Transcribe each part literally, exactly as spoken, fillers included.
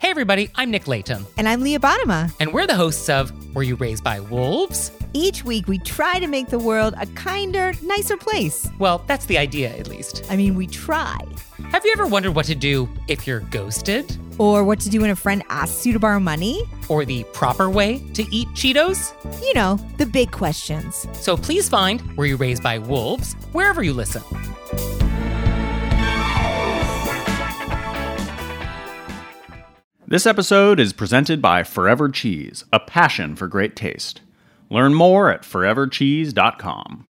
Hey everybody, I'm Nick Layton. And I'm Leah Bottima. And we're the hosts of Were You Raised by Wolves? Each week we try to make the world a kinder, nicer place. Well, that's the idea, at least. I mean, we try. Have you ever wondered what to do if you're ghosted? Or what to do when a friend asks you to borrow money? Or the proper way to eat Cheetos? You know, the big questions. So please find Were You Raised by Wolves wherever you listen. This episode is presented by Forever Cheese, a passion for great taste. Learn more at forever cheese dot com.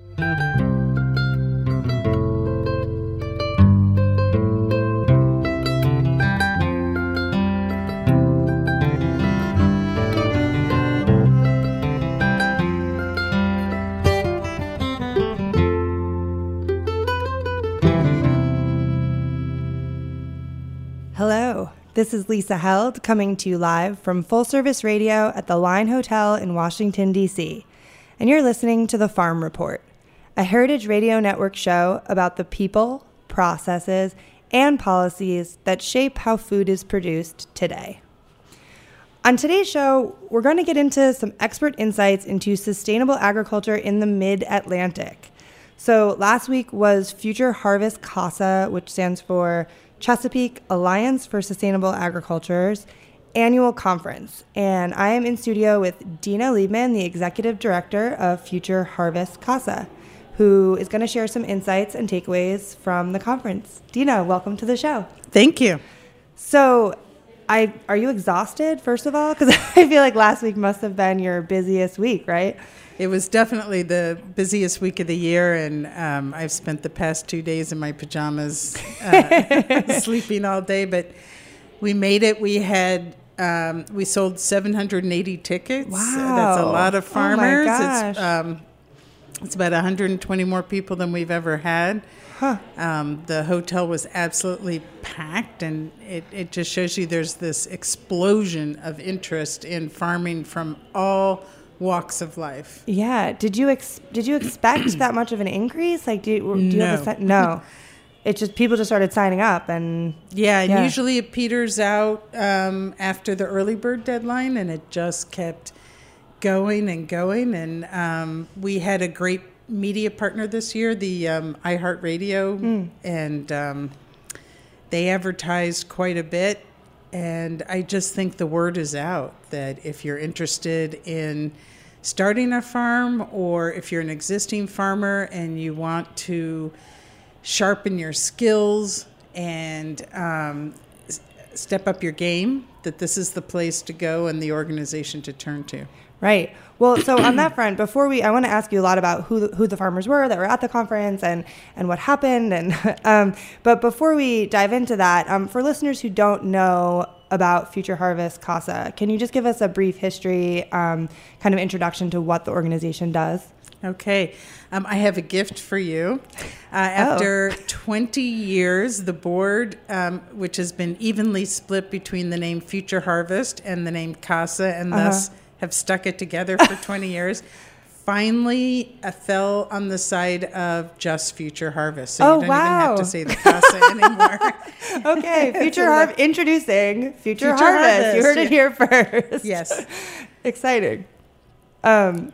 Hello, this is Lisa Held coming to you live from Full Service Radio at the Line Hotel in Washington, D C, and you're listening to The Farm Report, a Heritage Radio Network show about the people, processes, and policies that shape how food is produced today. On today's show, we're going to get into some expert insights into sustainable agriculture in the Mid-Atlantic. So last week was Future Harvest CASA, which stands for Chesapeake Alliance for Sustainable Agriculture's annual conference. And I am in studio with Dina Liebman, the executive director of Future Harvest CASA, who is going to share some insights and takeaways from the conference. Dina, welcome to the show. Thank you. So, I are you exhausted, first of all? Because I feel like last week must have been your busiest week, right? It was definitely the busiest week of the year, and um, I've spent the past two days in my pajamas uh, sleeping all day, but we made it. We had um, we sold seven hundred eighty tickets. Wow. That's a lot of farmers. Oh my gosh. It's, um, it's about one hundred twenty more people than we've ever had. Huh. Um, the hotel was absolutely packed, and it, it just shows you there's this explosion of interest in farming from all walks of life. Yeah. Did you ex- did you expect that much of an increase? Like, do you, do you no. have a sen- no? It's just people just started signing up, and yeah, and yeah. usually it peters out um, after the early bird deadline, and it just kept going and going. And um, we had a great media partner this year, the um, iHeartRadio, mm. and um, they advertised quite a bit. And I just think the word is out that if you're interested in starting a farm, or if you're an existing farmer and you want to sharpen your skills and um, s- step up your game, that this is the place to go and the organization to turn to. Right. Well, so on that front, before we, I want to ask you a lot about who who the farmers were that were at the conference and, and what happened. And um, but before we dive into that, um, for listeners who don't know about Future Harvest CASA, can you just give us a brief history, um, kind of introduction to what the organization does? Okay. Um, I have a gift for you. Uh, after oh. twenty years, the board, um, which has been evenly split between the name Future Harvest and the name CASA, and uh-huh. thus have stuck it together for twenty years, finally uh, fell on the side of just Future Harvest. So oh, you don't wow. even have to say the CASA anymore. Okay, Future Harvest, introducing Future, Future Harvest. Harvest. You heard yeah. it here first. Yes. Exciting. Um,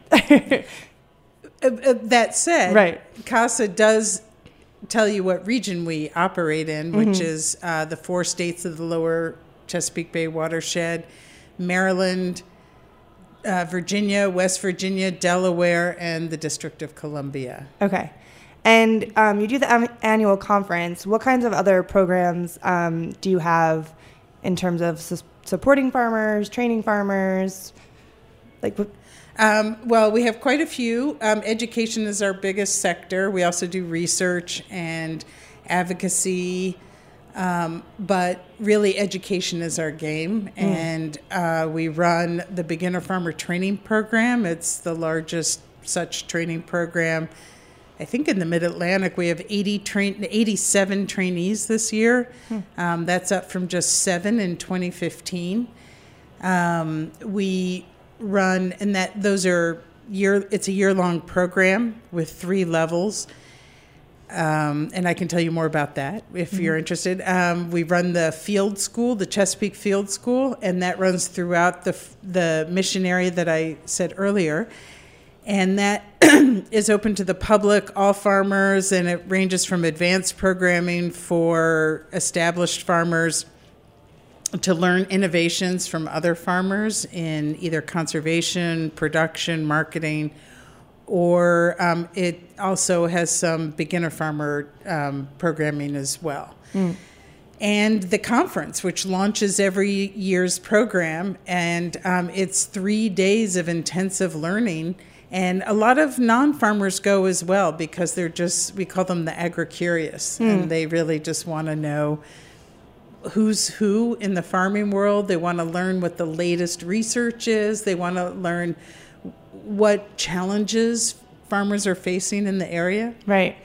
uh, uh, that said, right. CASA does tell you what region we operate in, which mm-hmm. is uh, the four states of the lower Chesapeake Bay watershed, Maryland, Uh, Virginia, West Virginia, Delaware, and the District of Columbia. Okay. And um, you do the um, annual conference. What kinds of other programs um, do you have in terms of su- supporting farmers, training farmers? Like, um, well, we have quite a few. Um, education is our biggest sector. We also do research and advocacy. Um, but really, education is our game, mm. and uh, we run the Beginner Farmer Training Program. It's the largest such training program, I think, in the Mid-Atlantic. We have eighty train, eighty-seven trainees this year. Mm. Um, that's up from just seven in twenty fifteen. Um, we run, and that those are year. It's a year-long program with three levels. Um, and I can tell you more about that if mm-hmm. you're interested. Um, we run the field school, the Chesapeake Field School, and that runs throughout the the mission area that I said earlier. And that is open to the public, all farmers, and it ranges from advanced programming for established farmers to learn innovations from other farmers in either conservation, production, marketing, or um, it also has some beginner farmer um, programming as well. Mm. And the conference, which launches every year's program, and um, it's three days of intensive learning. And a lot of non-farmers go as well because they're just, we call them the agri-curious, mm. and they really just want to know who's who in the farming world. They want to learn what the latest research is. They want to learn what challenges farmers are facing in the area. Right.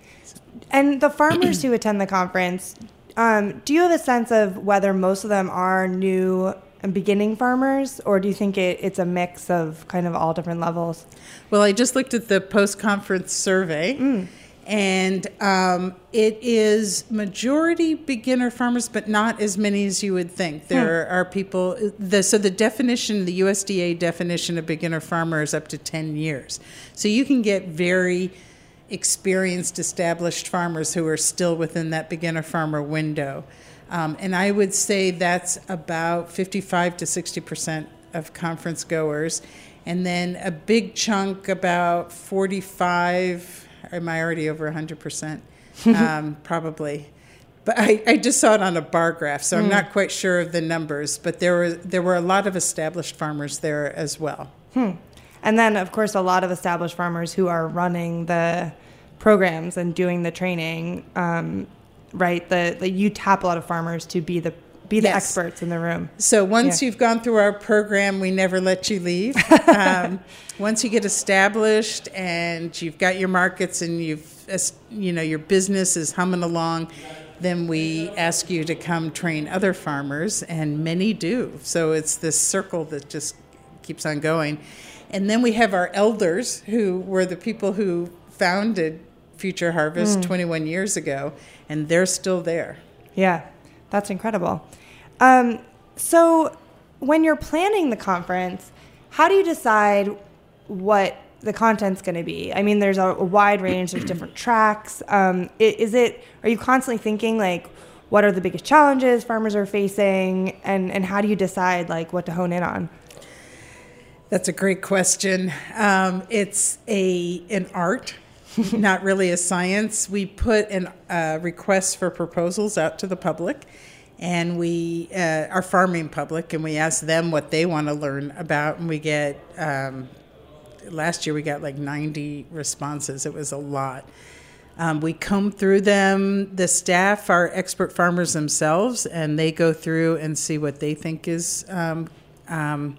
And the farmers who attend the conference, um, do you have a sense of whether most of them are new and beginning farmers, or do you think it, it's a mix of kind of all different levels? Well, I just looked at the post-conference survey, mm. and um, it is majority beginner farmers, but not as many as you would think. There hmm. are people, the, so the definition, the U S D A definition of beginner farmer is up to ten years. So you can get very experienced, established farmers who are still within that beginner farmer window. Um, and I would say that's about fifty-five to sixty percent of conference goers. And then a big chunk, about forty-five, am I already over one hundred percent? Um, probably. But I, I just saw it on a bar graph, so I'm mm. not quite sure of the numbers. But there were, there were a lot of established farmers there as well. Hmm. And then, of course, a lot of established farmers who are running the programs and doing the training. Um, right, the, the you tap a lot of farmers to be the be the yes. experts in the room. So once yeah. you've gone through our program, we never let you leave. um, once you get established and you've got your markets and you've you know your business is humming along, then we ask you to come train other farmers, and many do. So it's this circle that just keeps on going. And then we have our elders, who were the people who founded Future Harvest mm. twenty-one years ago, and they're still there. Yeah, that's incredible. Um, so when you're planning the conference, how do you decide what the content's going to be? I mean, there's a, a wide range, there's different tracks. Um, is it, are you constantly thinking, like, what are the biggest challenges farmers are facing, and, and how do you decide, like, what to hone in on? That's a great question. Um, it's a an art, not really a science. We put an uh, request for proposals out to the public, and we uh, our farming public, and we ask them what they want to learn about, and we get, um, last year we got like ninety responses. It was a lot. Um, we comb through them. The staff are expert farmers themselves, and they go through and see what they think is um, um,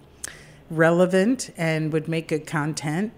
relevant and would make good content.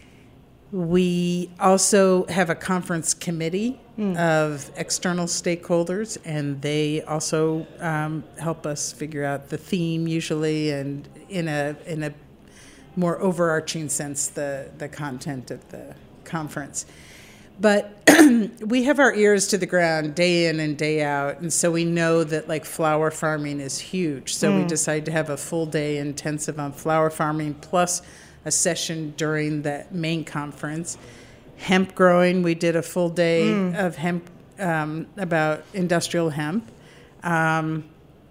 We also have a conference committee mm. of external stakeholders, and they also um, help us figure out the theme usually, and in a in a more overarching sense, the, the content of the conference. But we have our ears to the ground day in and day out, and so we know that like flower farming is huge. So mm. we decided to have a full day intensive on flower farming plus a session during the main conference. Hemp growing, we did a full day mm. of hemp, um, about industrial hemp. Um,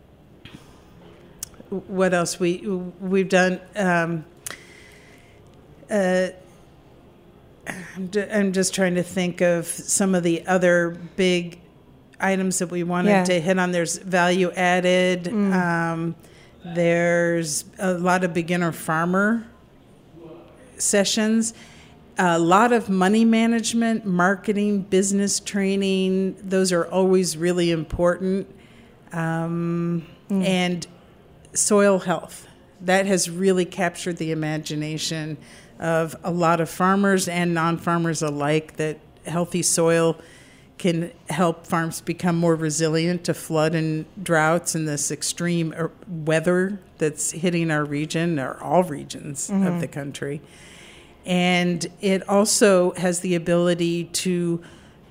what else? We, we've done... Um, uh, I'm, d- I'm just trying to think of some of the other big items that we wanted yeah. to hit on. There's value added. Mm. Um, there's a lot of beginner farmer sessions, a lot of money management, marketing, business training. Those are always really important. Um, mm. And soil health. That has really captured the imagination of a lot of farmers and non-farmers alike, that healthy soil can help farms become more resilient to flood and droughts and this extreme weather that's hitting our region, or all regions mm-hmm. of the country. And it also has the ability to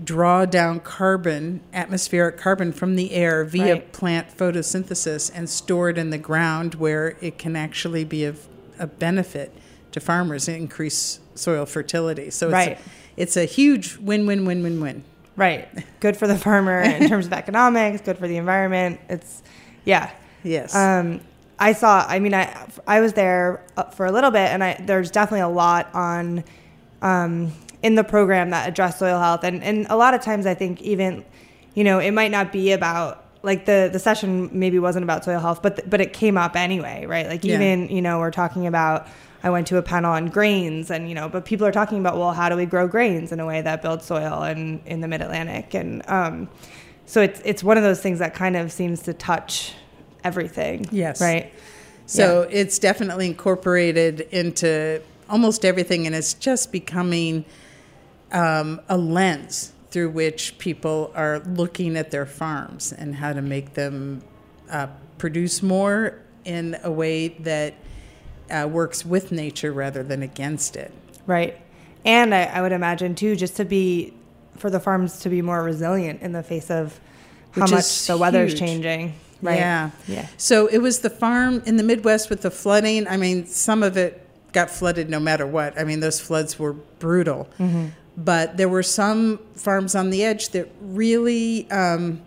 draw down carbon, atmospheric carbon from the air via Right. plant photosynthesis and store it in the ground where it can actually be of a benefit to farmers and increase soil fertility. So it's, Right. a, it's a huge win-win-win-win-win. Right. Good for the farmer in terms of economics, good for the environment. It's, yeah. Yes. Um, I saw, I mean, I I was there for a little bit, and I there's definitely a lot on um, in the program that address soil health. And, and a lot of times I think even, you know, it might not be about, like the, the session maybe wasn't about soil health, but, but it came up anyway, right? Like Yeah. even, you know, we're talking about, I went to a panel on grains and, you know, but people are talking about, well, how do we grow grains in a way that builds soil in, in the mid-Atlantic? And um, so it's, it's one of those things that kind of seems to touch everything. Yes. Right. So it's definitely incorporated into almost everything, and it's just becoming um, a lens through which people are looking at their farms and how to make them uh, produce more in a way that uh, works with nature rather than against it. Right. And I, I would imagine, too, just to be, for the farms to be more resilient in the face of how Which much is the weather's huge. changing. Right. Yeah. Yeah. So it was the farm in the Midwest with the flooding. I mean, some of it got flooded no matter what. I mean, those floods were brutal. Mm-hmm. But there were some farms on the edge that really um,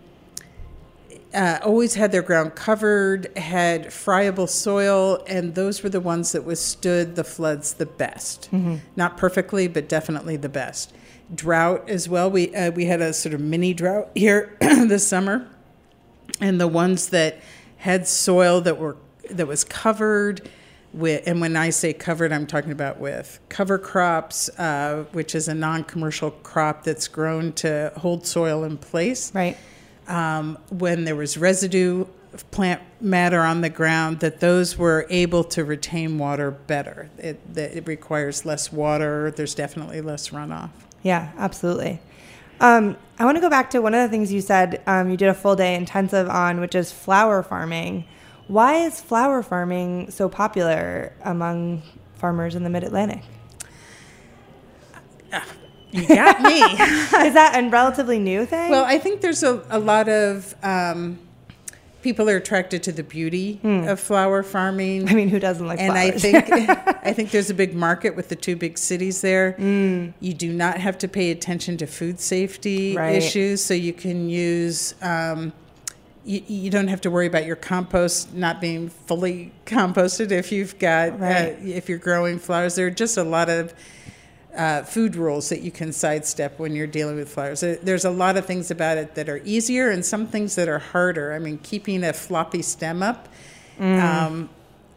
uh, always had their ground covered, had friable soil, and those were the ones that withstood the floods the best. Mm-hmm. Not perfectly, but definitely the best. Drought as well. We uh, we had a sort of mini drought here this summer. And the ones that had soil that were that was covered with, and when I say covered, I'm talking about with cover crops, uh, which is a non-commercial crop that's grown to hold soil in place. Right. Um, when there was residue of plant matter on the ground, that those were able to retain water better. It, that it requires less water. There's definitely less runoff. Yeah, absolutely. Um, I want to go back to one of the things you said um, you did a full day intensive on, which is flower farming. Why is flower farming so popular among farmers in the Mid-Atlantic? You got me. Is that a relatively new thing? Well, I think there's a, a lot of um, people are attracted to the beauty Hmm. of flower farming. I mean, who doesn't like and flowers? I think I think there's a big market with the two big cities there. Mm. You do not have to pay attention to food safety Right. issues, so you can use. Um, you, you don't have to worry about your compost not being fully composted if you've got Right. uh, if you're growing flowers. There are just a lot of uh, food rules that you can sidestep when you're dealing with flowers. There- There's a lot of things about it that are easier and some things that are harder. I mean, keeping a floppy stem up. Um,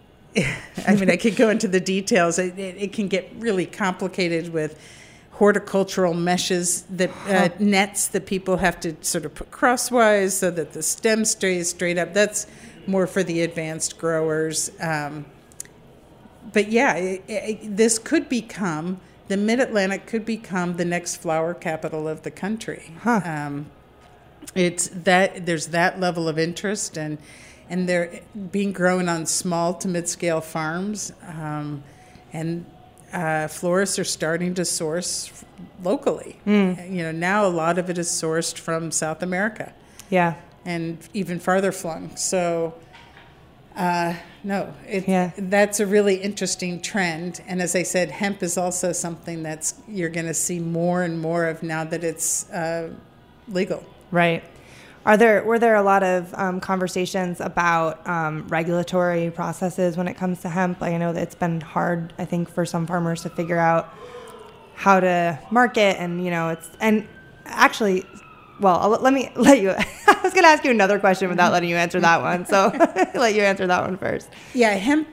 I mean, I could go into the details. It, it, it can get really complicated with horticultural meshes, that uh, nets that people have to sort of put crosswise so that the stem stays straight up. That's more for the advanced growers. Um, but yeah, it, it, this could become, the Mid-Atlantic could become the next flower capital of the country. Huh. Um, it's that, there's that level of interest, and and they're being grown on small to mid-scale farms, um, and uh, florists are starting to source locally. Mm. You know, now a lot of it is sourced from South America Yeah. and even farther flung. So, uh, no, it, Yeah. that's a really interesting trend. And as I said, hemp is also something that's you're going to see more and more of now that it's uh, legal. Right. Are there were there a lot of um, conversations about um, regulatory processes when it comes to hemp? Like, I know that it's been hard, I think, for some farmers to figure out how to market, and you know, it's and actually, well, I'll, let me let you. I was going to ask you another question without letting you answer that one, so let you answer that one first. Yeah, hemp.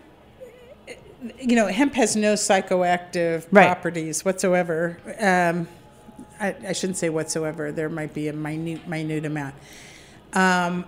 You know, hemp has no psychoactive Right. properties whatsoever. Um, I, I shouldn't say whatsoever. There might be a minute, minute amount. Um,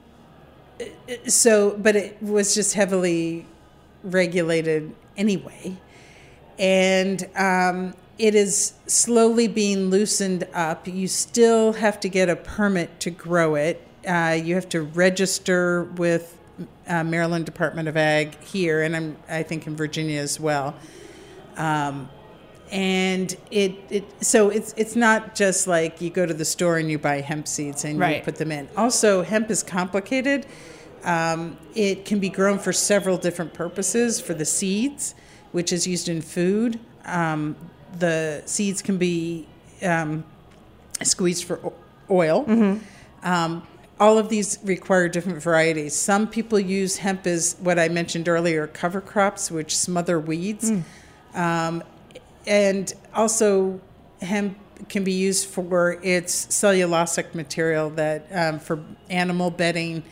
so, but it was just heavily regulated anyway, and um, it is slowly being loosened up. You still have to get a permit to grow it. Uh, you have to register with uh, Maryland Department of Ag here, and I'm, I think in Virginia as well. Um, and it, it so it's it's not just like you go to the store and you buy hemp seeds and Right. you put them in. Also, hemp is complicated. Um, it can be grown for several different purposes. For the seeds, which is used in food, um, the seeds can be um, squeezed for o- oil. Mm-hmm. Um, all of these require different varieties. Some people use hemp as what I mentioned earlier, cover crops, which smother weeds. Mm. Um, and also hemp can be used for its cellulosic material that um, for animal bedding,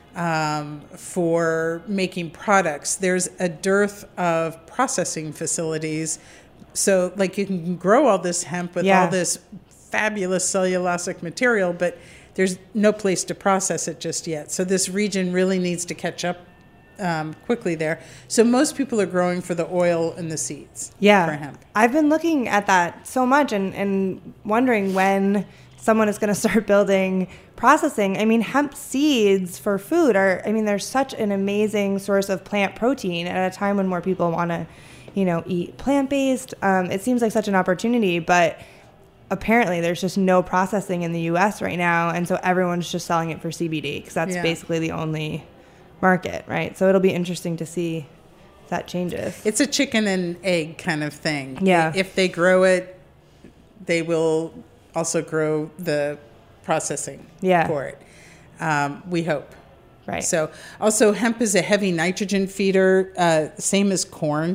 um, for making products. There's a dearth of processing facilities. So like you can grow all this hemp with Yeah. all this fabulous cellulosic material, but there's no place to process it just yet. So this region really needs to catch up um, quickly there. So most people are growing for the oil and the seeds Yeah. for hemp. I've been looking at that so much and, and wondering when someone is going to start building processing. I mean, hemp seeds for food are, I mean, they're such an amazing source of plant protein at a time when more people want to, you know, eat plant-based. Um, it seems like such an opportunity, but apparently there's just no processing in the U S right now. And so everyone's just selling it for C B D because that's Yeah. basically the only market, right? So it'll be interesting to see if that changes. It's a chicken and egg kind of thing. Yeah. If they grow it, they will also grow the processing Yeah. for it. Um, we hope. Right. So also hemp is a heavy nitrogen feeder, uh, same as corn.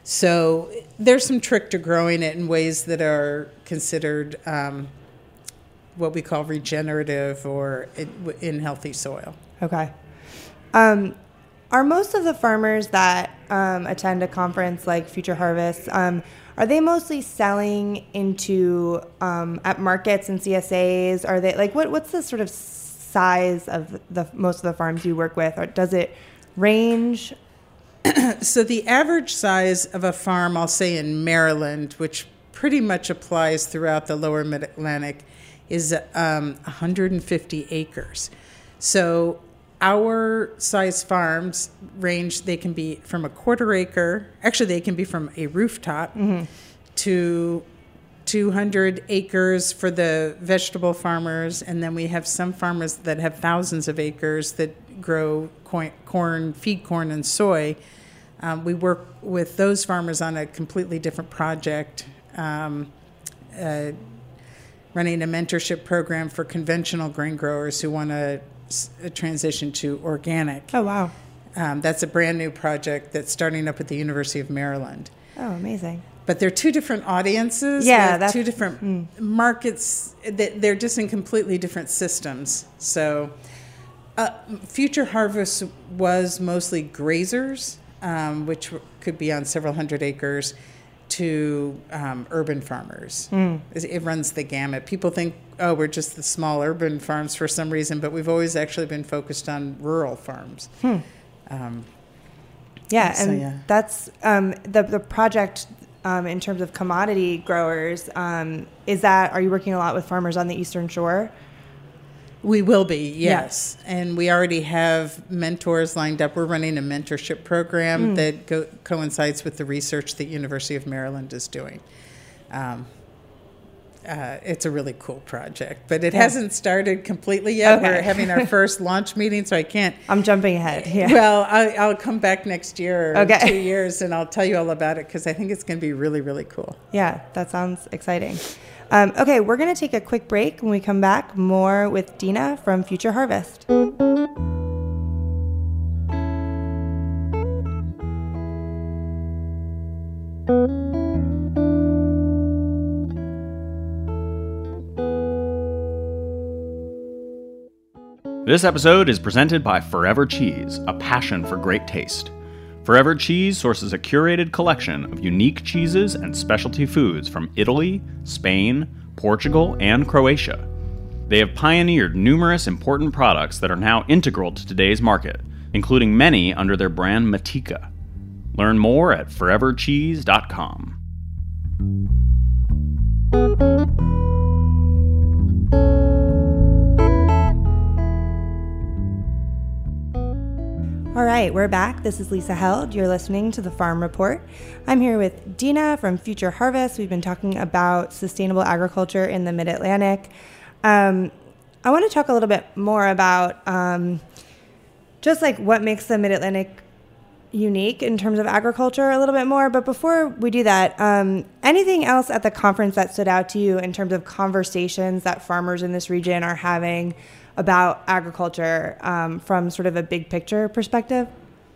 So there's some trick to growing it in ways that are considered um, what we call regenerative or in, in healthy soil. Okay. Um, are most of the farmers that um, attend a conference like Future Harvest, um, are they mostly selling into um, at markets and C S As? Are they like what? What's the sort of size of the most of the farms you work with, or does it range? So the average size of a farm, I'll say in Maryland, which pretty much applies throughout the lower mid-Atlantic, is um, one hundred fifty acres. So our size farms range, they can be from a quarter acre, actually they can be from a rooftop mm-hmm. to two hundred acres for the vegetable farmers, and then we have some farmers that have thousands of acres that grow corn, corn feed corn and soy. Um, we work with those farmers on a completely different project, um, uh, running a mentorship program for conventional grain growers who want to s- transition to organic. Oh, wow. Um, that's a brand new project that's starting up at the University of Maryland. Oh, amazing. But they're two different audiences. Yeah, They're that's- two different mm. markets. That they're just in completely different systems. So, uh, Future Harvest was mostly grazers, um, which could be on several hundred acres, to um, urban farmers. Mm. It, it runs the gamut. People think, oh, we're just the small urban farms for some reason, but we've always actually been focused on rural farms. Hmm. Um, Yeah, So, and yeah. that's um, the the project um, in terms of commodity growers. Um, is that are you working a lot with farmers on the Eastern Shore? We will be, yes. And we already have mentors lined up. We're running a mentorship program mm. that go, coincides with the research that University of Maryland is doing. Um, uh, it's a really cool project, but it yeah. hasn't started completely yet. Okay. We're having our first launch meeting, so I can't. I'm jumping ahead. Yeah. Well, I, I'll come back next year or okay. two years, and I'll tell you all about it because I think it's going to be really, really cool. Yeah, that sounds exciting. Um, okay, we're going to take a quick break. When we come back, more with Dina from Future Harvest. This episode is presented by Forever Cheese, a passion for great taste. Forever Cheese sources a curated collection of unique cheeses and specialty foods from Italy, Spain, Portugal, and Croatia. They have pioneered numerous important products that are now integral to today's market, including many under their brand Matika. Learn more at forever cheese dot com. All All right, we're back. This is Lisa Held. You're listening to the Farm Report. I'm here with Dina from Future Harvest. We've been talking about sustainable agriculture in the Mid-Atlantic. Um, I want to talk a little bit more about um, just like what makes the Mid-Atlantic unique in terms of agriculture a little bit more. But before we do that, um, anything else at the conference that stood out to you in terms of conversations that farmers in this region are having about agriculture um, from sort of a big picture perspective?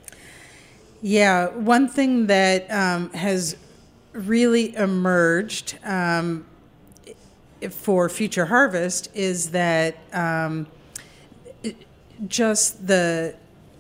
Yeah, one thing that um, has really emerged um, for Future Harvest is that um, it, just the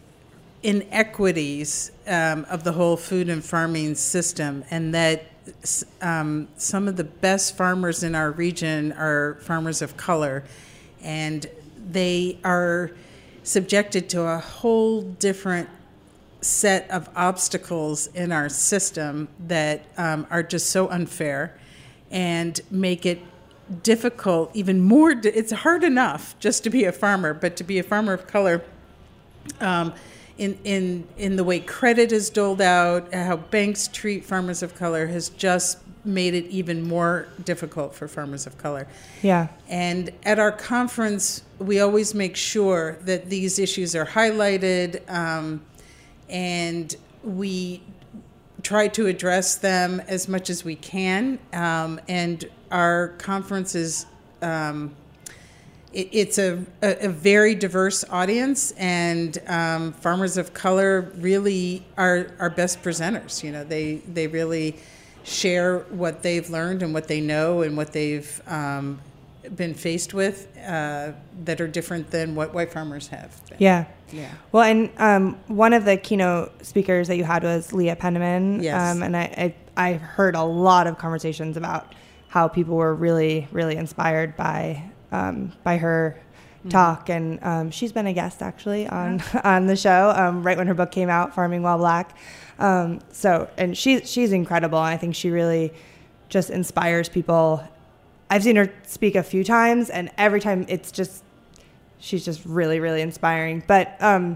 inequities um, of the whole food and farming system, and that um, some of the best farmers in our region are farmers of color, and they are subjected to a whole different set of obstacles in our system that um, are just so unfair and make it difficult, even more. Di- it's hard enough just to be a farmer, but to be a farmer of color, um, in, in, in the way credit is doled out, how banks treat farmers of color has just made it even more difficult for farmers of color. Yeah. And at our conference, we always make sure that these issues are highlighted, um, and we try to address them as much as we can. Um, and our conference is, um, it, it's a, a, a very diverse audience, and um, farmers of color really are our best presenters. You know, they, they really share what they've learned and what they know and what they've um, been faced with uh, that are different than what white farmers have been. Yeah. Yeah. Well, and um, one of the keynote speakers that you had was Leah Penniman. Yes. Um, and I, I, I heard a lot of conversations about how people were really, really inspired by um, by her mm-hmm. talk. And um, she's been a guest, actually, on, yeah. on the show um, right when her book came out, Farming While Black. Um, so, and she, she's incredible. I think she really just inspires people. I've seen her speak a few times, and every time it's just, she's just really, really inspiring. But um,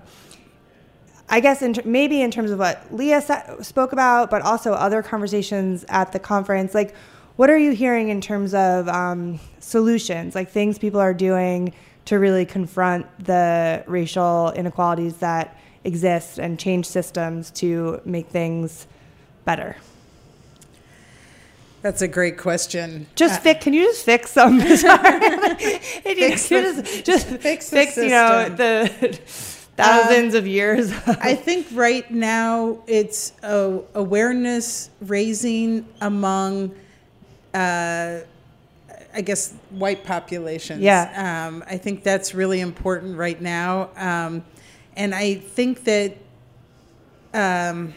I guess in ter- maybe in terms of what Leah sa- spoke about, but also other conversations at the conference, like what are you hearing in terms of um, solutions, like things people are doing to really confront the racial inequalities that exist and change systems to make things better? That's a great question. Just uh, fix. Can you just fix some? fix just, the, just fix, the fix. You know, the thousands um, of years. I think right now it's uh, awareness raising among, uh, I guess, white populations. Yeah. Um, I think that's really important right now. Um, And I think that um,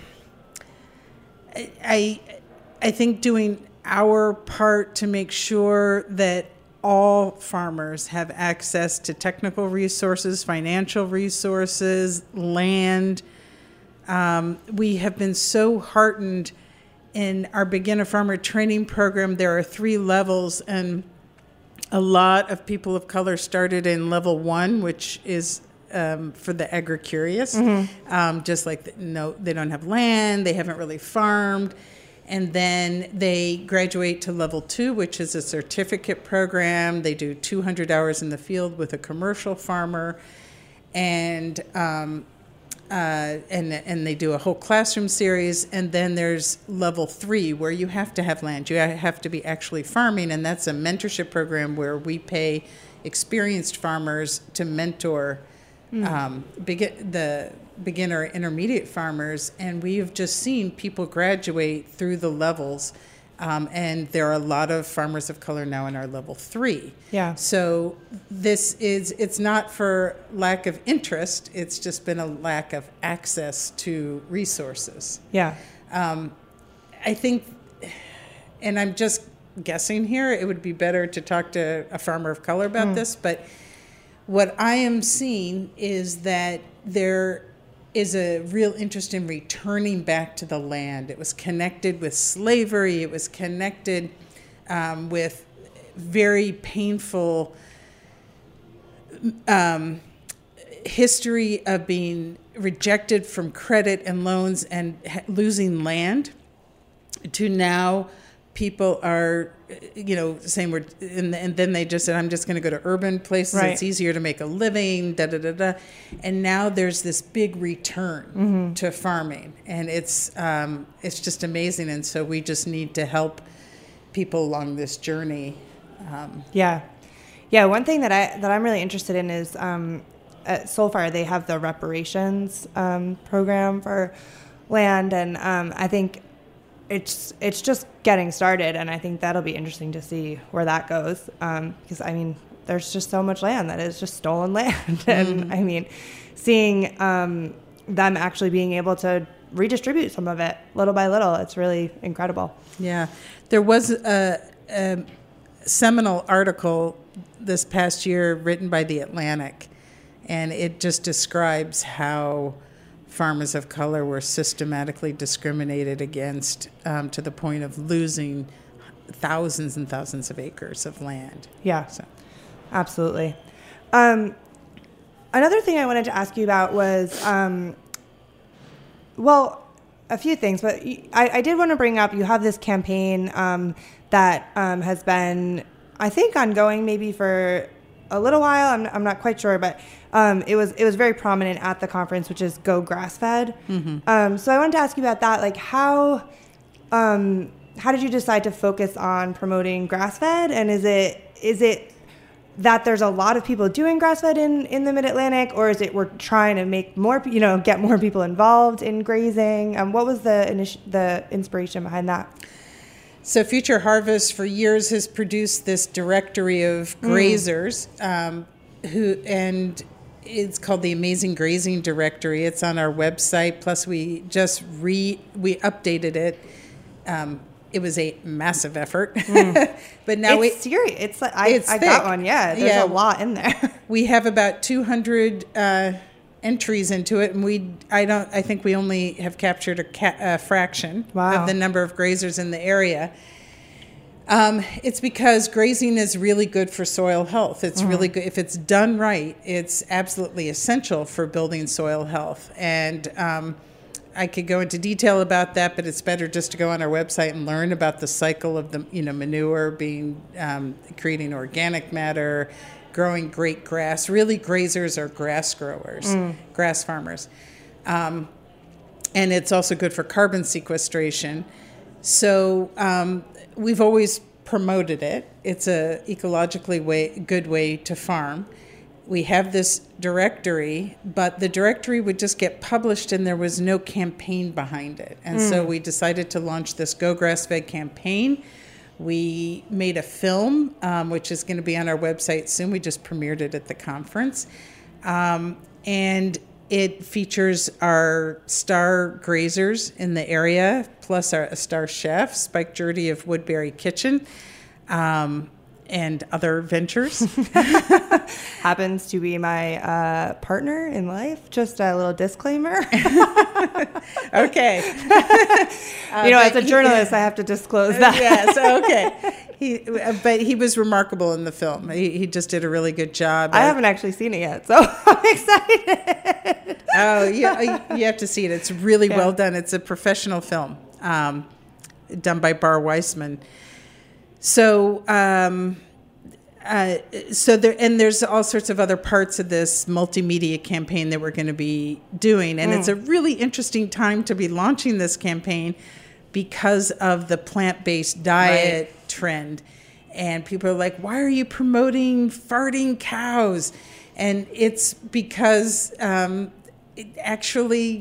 I, I think doing our part to make sure that all farmers have access to technical resources, financial resources, land. Um, we have been so heartened in our beginner farmer training program. There are three levels, and a lot of people of color started in level one, which is Um, for the agri-curious, mm-hmm. um, just like the, no, they don't have land, they haven't really farmed, and then they graduate to level two, which is a certificate program. They do two hundred hours in the field with a commercial farmer, and um, uh, and and they do a whole classroom series. And then there's level three, where you have to have land, you have to be actually farming, and that's a mentorship program where we pay experienced farmers to mentor Mm. Um, begin, the beginner intermediate farmers, and we have just seen people graduate through the levels, um, and there are a lot of farmers of color now in our level three. Yeah. So this is, it's not for lack of interest, it's just been a lack of access to resources. Yeah. Um, I think, and I'm just guessing here, it would be better to talk to a farmer of color about mm. this, but what I am seeing is that there is a real interest in returning back to the land. It was connected with slavery. It was connected um, with very painful um, history of being rejected from credit and loans and ha- losing land, to now people are, you know, saying we're, and, and then they just said, I'm just going to go to urban places. Right. It's easier to make a living, da, da, da, da. And now there's this big return mm-hmm. to farming. And it's, um, it's just amazing. And so we just need to help people along this journey. Um, yeah. Yeah. One thing that I, that I'm really interested in is, um, at Soulfire, they have the reparations, um, program for land. And, um, I think, It's it's just getting started, and I think that'll be interesting to see where that goes. Um, because I mean, there's just so much land that is just stolen land, and mm. I mean, seeing um, them actually being able to redistribute some of it little by little, it's really incredible. Yeah, there was a, a seminal article this past year written by The Atlantic, and it just describes how farmers of color were systematically discriminated against um, to the point of losing thousands and thousands of acres of land. Yeah, so. Absolutely. Um, another thing I wanted to ask you about was, um, well, a few things, but I, I did want to bring up, you have this campaign um, that um, has been, I think, ongoing maybe for a little while. I'm, I'm not quite sure, but um, it was it was very prominent at the conference, which is Go Grass Fed. Mm-hmm. Um, so I wanted to ask you about that. Like, how um, how did you decide to focus on promoting grass fed? And is it is it that there's a lot of people doing grass fed in, in the Mid Atlantic, or is it we're trying to make more, you know, get more people involved in grazing? Um, what was the initi- the inspiration behind that? So Future Harvest for years has produced this directory of grazers, mm. um, who and it's called the Amazing Grazing Directory. It's on our website. Plus, we just re we updated it. Um, it was a massive effort, mm. but now it's we serious. It's like I, it's I thick. got one. Yeah, there's yeah. a lot in there. We have about two hundred uh, entries into it, and we I don't I think we only have captured a ca- uh, fraction wow. of the number of grazers in the area. Um, it's because grazing is really good for soil health. It's mm. really good if it's done right. It's absolutely essential for building soil health, and um, I could go into detail about that, but it's better just to go on our website and learn about the cycle of the you know manure being um, creating organic matter, growing great grass. Really, grazers are grass growers, mm. grass farmers. Um, and it's also good for carbon sequestration. So um, we've always promoted it. It's a ecologically way, good way to farm. We have this directory, but the directory would just get published and there was no campaign behind it. And mm. so we decided to launch this Go Grass Fed campaign. We made a film, um, which is going to be on our website soon. We just premiered it at the conference. Um, and it features our star grazers in the area, plus our star chef, Spike Jurdy of Woodbury Kitchen, um, and other ventures. Happens to be my uh, partner in life. Just a little disclaimer. Okay. uh, you know, as a journalist, he, I have to disclose that. Yes, okay. He, but he was remarkable in the film. He, he just did a really good job. I haven't actually seen it yet, so I'm excited. Oh, yeah, you have to see it. It's really yeah. well done. It's a professional film um, done by Bar Weissman. So, um, uh, so there, and there's all sorts of other parts of this multimedia campaign that we're going to be doing, and mm. it's a really interesting time to be launching this campaign because of the plant-based diet right. trend. And people are like, "Why are you promoting farting cows?" And it's because um, it actually.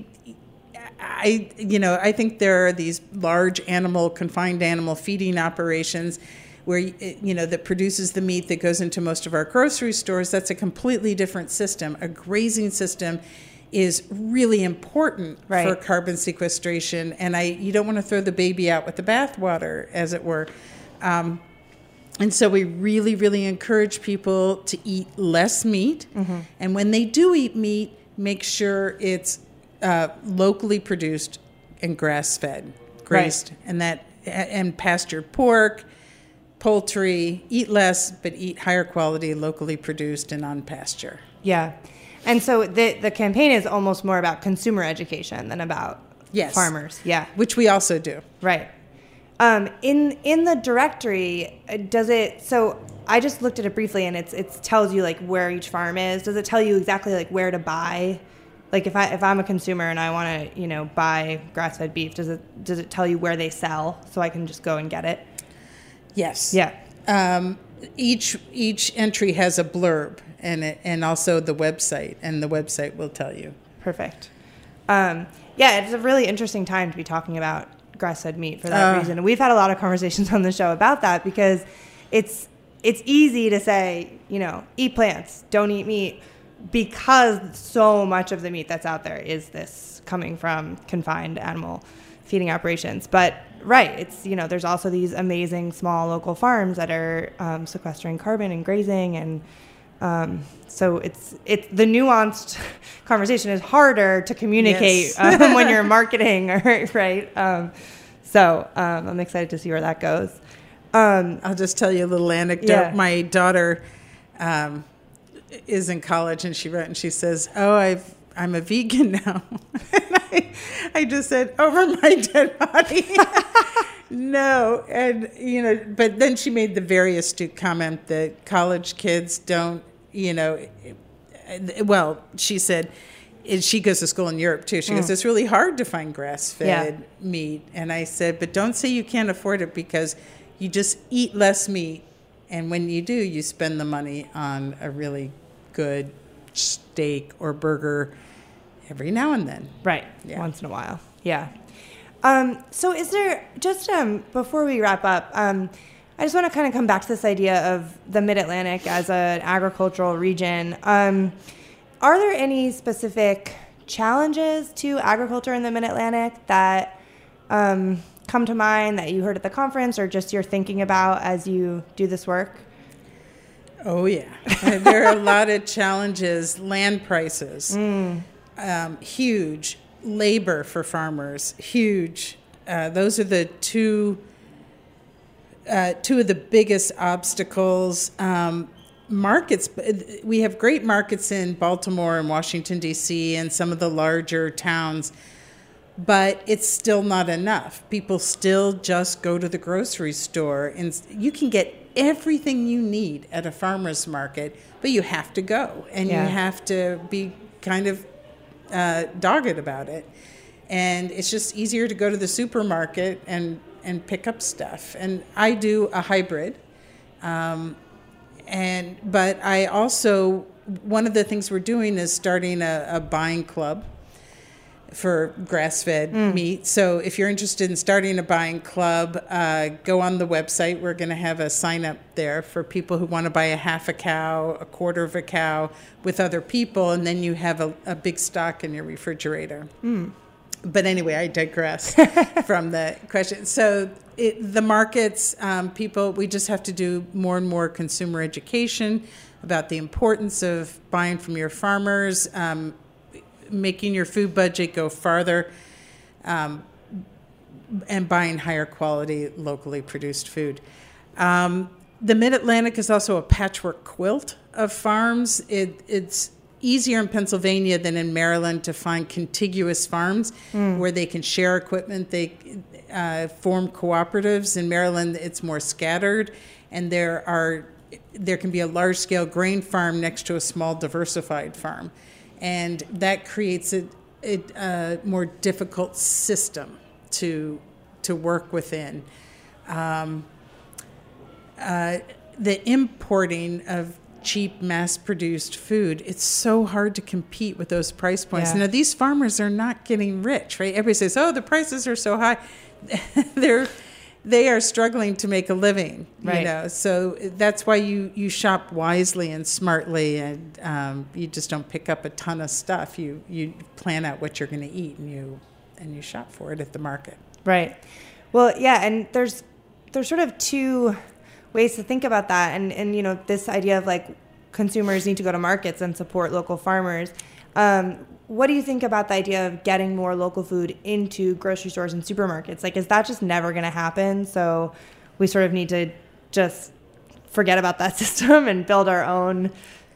I, you know, I think there are these large animal, confined animal feeding operations where, you know, that produces the meat that goes into most of our grocery stores. That's a completely different system. A grazing system is really important right. for carbon sequestration. And I, you don't want to throw the baby out with the bathwater, as it were. Um, and so we really, really encourage people to eat less meat. Mm-hmm. And when they do eat meat, make sure it's Uh, locally produced and grass-fed, grazed, right. and that and pastured pork, poultry. Eat less, but eat higher quality, locally produced and on pasture. Yeah, And so the the campaign is almost more about consumer education than about Yes. farmers. Yeah. Which we also do. Right. Um, in in the directory, uh, does it? So I just looked at it briefly, and it's it tells you like where each farm is. Does it tell you exactly like where to buy? Like if I if I'm a consumer and I want to you know buy grass fed beef, does it does it tell you where they sell so I can just go and get it? Yes. Yeah. Um, each each entry has a blurb and it, and also the website, and the website will tell you. Perfect. Um, yeah, it's a really interesting time to be talking about grass-fed meat for that Uh, reason. And we've had a lot of conversations on the show about that because it's it's easy to say, you know, eat plants, don't eat meat, because so much of the meat that's out there is this coming from confined animal feeding operations. But right, it's, you know, there's also these amazing small local farms that are um, sequestering carbon and grazing, and um, so it's it's the nuanced conversation is harder to communicate Yes. um, when you're marketing, right? Um, so um, I'm excited to see where that goes. Um, I'll just tell you a little anecdote. Yeah. My daughter um, is in college, and she wrote and she says, "Oh, I've I'm a vegan now." And I, I just said, "Over my dead body." No, and you know, but then she made the very astute comment that college kids don't, you know, well, she said, she goes to school in Europe too. She goes, it's really hard to find grass-fed Yeah. meat. And I said, but don't say you can't afford it, because you just eat less meat, and when you do, you spend the money on a really good steak or burger every now and then. Right. Yeah. Once in a while. Yeah. Um, so is there, just um, before we wrap up, um, I just want to kind of come back to this idea of the Mid-Atlantic as an agricultural region. Um, are there any specific challenges to agriculture in the Mid-Atlantic that um, come to mind that you heard at the conference, or just you're thinking about as you do this work? Oh, yeah. There are a lot of challenges. Land prices, mm. um, huge. Labor for farmers, huge. Uh, those are the two uh, two of the biggest obstacles. Um, markets, we have great markets in Baltimore and Washington, D C, and some of the larger towns, but it's still not enough. People still just go to the grocery store, and you can get everything you need at a farmer's market, but you have to go, and Yeah. you have to be kind of uh, dogged about it. And it's just easier to go to the supermarket and, and pick up stuff. And I do a hybrid. Um, and but I also, one of the things we're doing is starting a, a buying club for grass-fed mm. meat. So if you're interested in starting a buying club, uh, go on the website. We're going to have a sign-up there for people who want to buy a half a cow, a quarter of a cow with other people, and then you have a, a big stock in your refrigerator. Mm. But anyway, I digress from the question. So it, the markets, um, people, we just have to do more and more consumer education about the importance of buying from your farmers, um, making your food budget go farther, um, and buying higher quality, locally produced food. Um, the Mid-Atlantic is also a patchwork quilt of farms. It, it's easier in Pennsylvania than in Maryland to find contiguous farms mm. where they can share equipment. They uh, form cooperatives. In Maryland, it's more scattered, and there are there can be a large-scale grain farm next to a small diversified farm. And that creates a, a, a more difficult system to to work within. Um, uh, the importing of cheap, mass-produced food, it's so hard to compete with those price points. Yeah. Now, these farmers are not getting rich, right? Everybody says, oh, the prices are so high. They're they are struggling to make a living, right. you know. So that's why you, you shop wisely and smartly, and um, you just don't pick up a ton of stuff. You you plan out what you're going to eat, and you and you shop for it at the market. Right. Well, yeah, and there's there's sort of two ways to think about that, and and you know, this idea of like consumers need to go to markets and support local farmers. Um, what do you think about the idea of getting more local food into grocery stores and supermarkets? Like, is that just never going to happen? So we sort of need to just forget about that system and build our own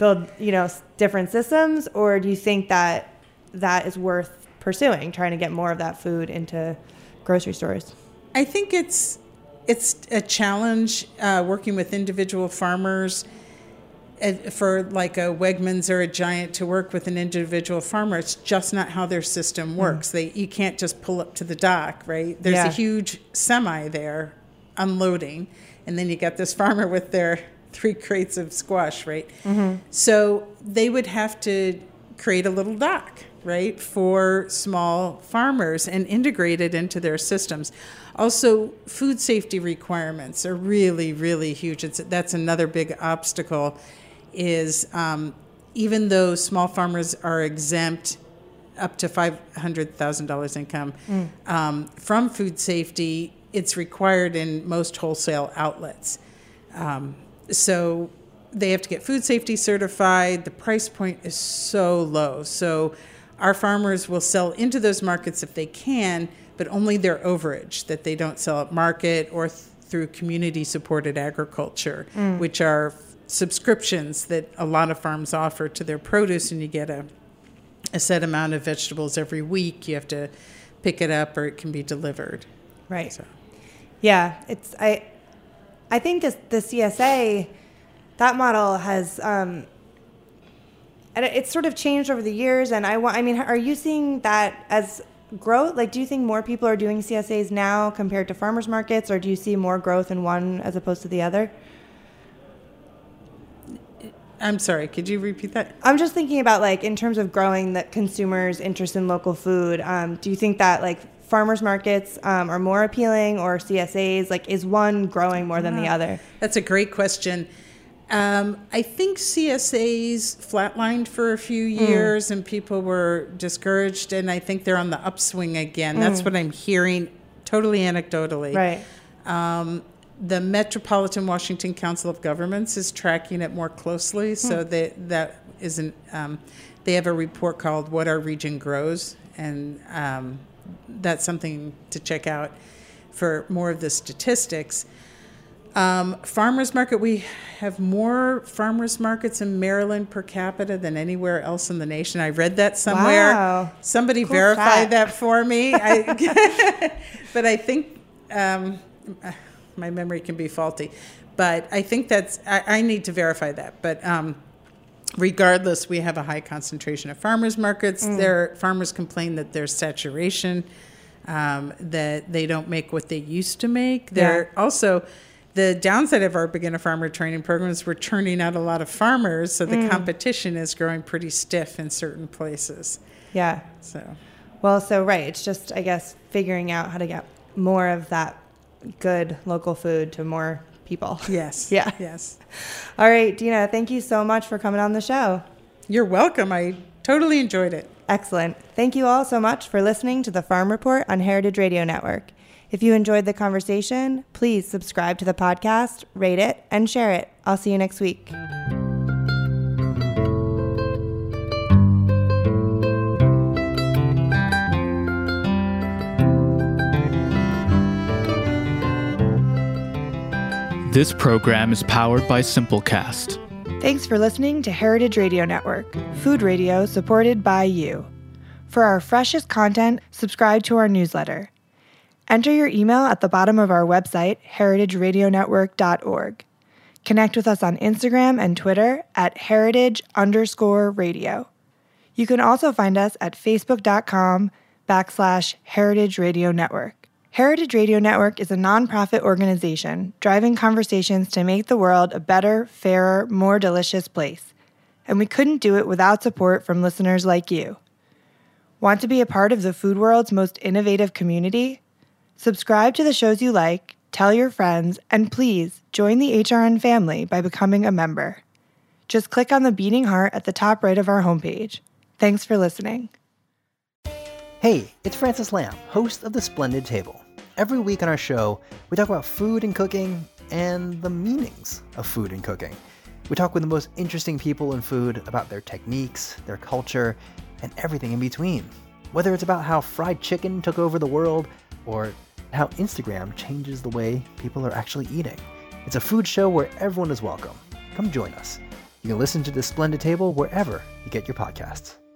build, you know, s- different systems, or do you think that that is worth pursuing, trying to get more of that food into grocery stores? I think it's it's a challenge uh, working with individual farmers. Uh, for like a Wegmans or a Giant to work with an individual farmer, it's just not how their system works. Mm. They you can't just pull up to the dock, right? There's yeah. a huge semi there unloading, and then you got this farmer with their three crates of squash, right? Mm-hmm. So they would have to create a little dock, right, for small farmers and integrate it into their systems. Also, food safety requirements are really, really huge. It's, that's another big obstacle, is um, even though small farmers are exempt up to five hundred thousand dollars income mm. um, from food safety, it's required in most wholesale outlets. Um, so they have to get food safety certified. The price point is so low. So our farmers will sell into those markets if they can, but only their overage that they don't sell at market or th- through community-supported agriculture, mm. which are subscriptions that a lot of farms offer to their produce, and you get a, a set amount of vegetables every week. You have to pick it up or it can be delivered. Right. So. Yeah, it's I I think this, the C S A, that model has um, and it's sort of changed over the years, and I want I mean, are you seeing that as growth? Like, do you think more people are doing C S As now compared to farmers markets, or do you see more growth in one as opposed to the other? I'm sorry, could you repeat that? I'm just thinking about, like, in terms of growing the consumers' interest in local food, um, do you think that, like, farmers markets um, are more appealing, or C S As? Like, is one growing more than the other? That's a great question. Um, I think C S As flatlined for a few years mm. and people were discouraged, and I think they're on the upswing again. Mm. That's what I'm hearing, totally anecdotally. Right. Um, the Metropolitan Washington Council of Governments is tracking it more closely, so mm. they, that isn't. Um, they have a report called "What Our Region Grows," and um, that's something to check out for more of the statistics. Um, farmers market, we have more farmers markets in Maryland per capita than anywhere else in the nation. I read that somewhere. Wow. Somebody Cool verify fact. that for me. I, but I think um, my memory can be faulty. But I think that's, I, I need to verify that. But um, regardless, we have a high concentration of farmers markets. Mm. Their farmers complain that there's saturation, um, that they don't make what they used to make. They're yeah. also... The downside of our beginner farmer training programs, we're churning out a lot of farmers, so the mm. competition is growing pretty stiff in certain places. Yeah. So, well, so right, it's just, I guess, figuring out how to get more of that good local food to more people. Yes. Yeah. Yes. All right, Dina, thank you so much for coming on the show. You're welcome. I totally enjoyed it. Excellent. Thank you all so much for listening to the Farm Report on Heritage Radio Network. If you enjoyed the conversation, please subscribe to the podcast, rate it, and share it. I'll see you next week. This program is powered by Simplecast. Thanks for listening to Heritage Radio Network, food radio supported by you. For our freshest content, subscribe to our newsletter. Enter your email at the bottom of our website, heritage radio network dot org. Connect with us on Instagram and Twitter at heritage underscore radio. You can also find us at facebook.com backslash heritage radio network. Heritage Radio Network is a nonprofit organization driving conversations to make the world a better, fairer, more delicious place. And we couldn't do it without support from listeners like you. Want to be a part of the food world's most innovative community? Subscribe to the shows you like, tell your friends, and please join the H R N family by becoming a member. Just click on the beating heart at the top right of our homepage. Thanks for listening. Hey, it's Francis Lamb, host of The Splendid Table. Every week on our show, we talk about food and cooking and the meanings of food and cooking. We talk with the most interesting people in food about their techniques, their culture, and everything in between. Whether it's about how fried chicken took over the world or how Instagram changes the way people are actually eating. It's a food show where everyone is welcome. Come join us. You can listen to The Splendid Table wherever you get your podcasts.